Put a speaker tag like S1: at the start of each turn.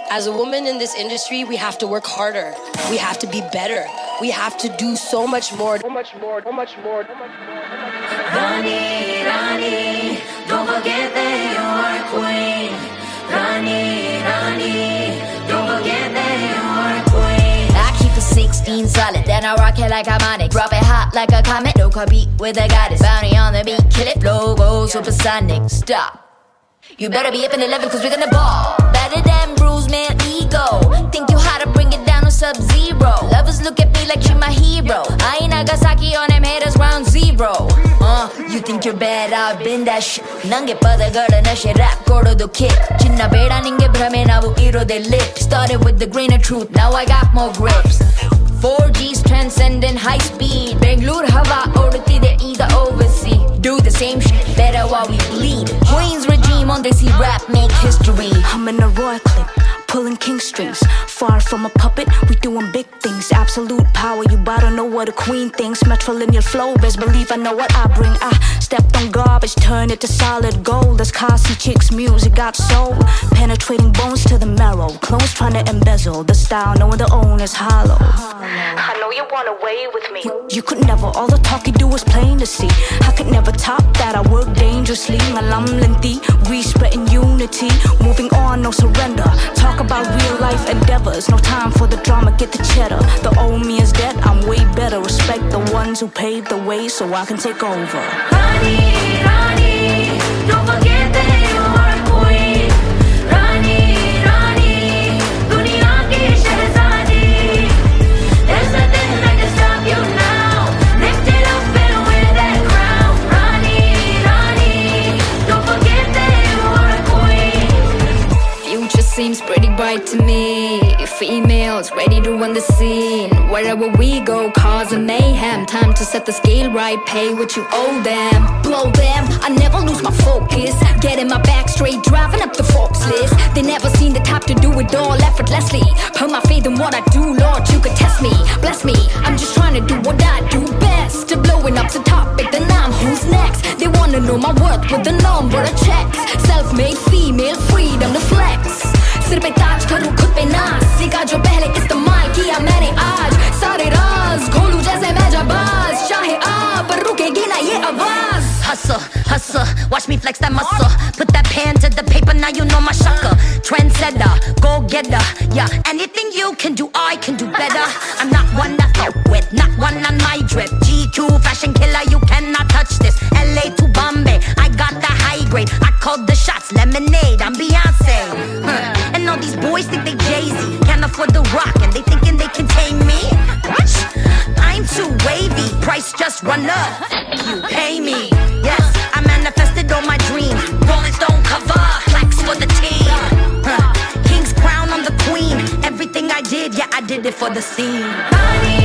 S1: As a woman in this industry, we have to work harder. We have to be better. We have to do so much more. So much more. So much more. So much more.
S2: Rani, Rani, don't forget that you're a queen. Rani, Rani, don't forget that you're a queen.
S3: I keep a 16 solid, then I rock it like I'm on it. Drop it hot like a comet, no compete with a goddess. Bounty on the beat, kill it, flow, go supersonic. Stop. You better be up in 11 cause we're gonna ball. Better than bruise, man, ego. Think you how to bring it down to sub-zero. Lovers look at me like she my hero. I ain't Nagasaki on them haters round zero. You think you're bad, I've been that shit. ನಂಗೆ ಪದಗಳನ್ನ ಶೆರಾಕ್ ಕೊಡೋದು kick. ಚಿನ್ನ ಬೇಡ ನಿಂಗೆ ಭ್ರಮೆ ನಾವು ಇರೋದೆ lit. Started with the grain of truth, now I got more grips. 4G's transcending high speed. Bangalore hava ಓಡುತ್ತಿದೆ ಈಗ overseas. Do the same shit, better while we bleed. Queen's regime on this rap make history.
S4: I'm in a Roy clip, pulling king strings. Far from a puppet, we doing big things. Absolute power, you better know what a queen thinks. Matrilineal flow, best believe I know what I bring. I stepped on garbage, turn it to solid gold. This classy chicks music got soul. Penetrating bones to the marrow. Clones trying to embezzle the style, knowing the own is hollow. I know you want away with me. You could never, all the talk you do is plain to see. I could never top that, I work dangerously. Ngalam linti, we spreading unity. Moving on, no surrender. Talk about real life endeavors. No time for the drama, get the cheddar. The old me is dead, I'm way better. Respect the ones who paved the way so I can take over.
S2: Rani, Rani, don't forget that you're a queen. Rani, Rani, duniya ki shehzadi. There's nothing that can stop you now. Lift it up and wear that crown. Rani, Rani, don't forget that you're a queen.
S3: Future seems pretty bright to me. Females ready to run the scene. Wherever we go, cause a mayhem. Time to set the scale right, pay what you owe them. Blow them, I never lose my focus. Getting my back straight, driving up the Forbes list. They never seen the type to do it all effortlessly. Put my faith in what I do, Lord, you could test me. Bless me, I'm just trying to do what I do best. To blowing up's the topic, then I'm who's next. They wanna know my worth with the number of checks. Self-made female, freedom to flex. सिर पे ताज करूं खुद पे नाज. सीखा जो पहले इस्तेमाल किया मैंने आज. सारे राज खोलूं जैसे मैं जाबाज. चाहे आ पर रुकेगी ना ये आवाज.
S5: Hustle, hustle, watch me flex that muscle. Put that pen to the paper, now you know my sucker. Trendsetter, go getter, yeah. Anything you can do, I can do better. I'm not one that fuck with, not one on my drip. GQ fashion killer, you cannot touch this. LA to Bombay, I got the high grade. I called the shots, lemonade, I'm Beyonce. And all these boys think they Jay-Z, can't afford the rock, and they thinking they can tame me. What? I'm too wavy, price just run up. You pay me. Yes, I manifested all my dreams. Rolling Stone cover, flex for the team. King's crown on the queen. Everything I did, yeah, I did it for the scene.
S2: Rani,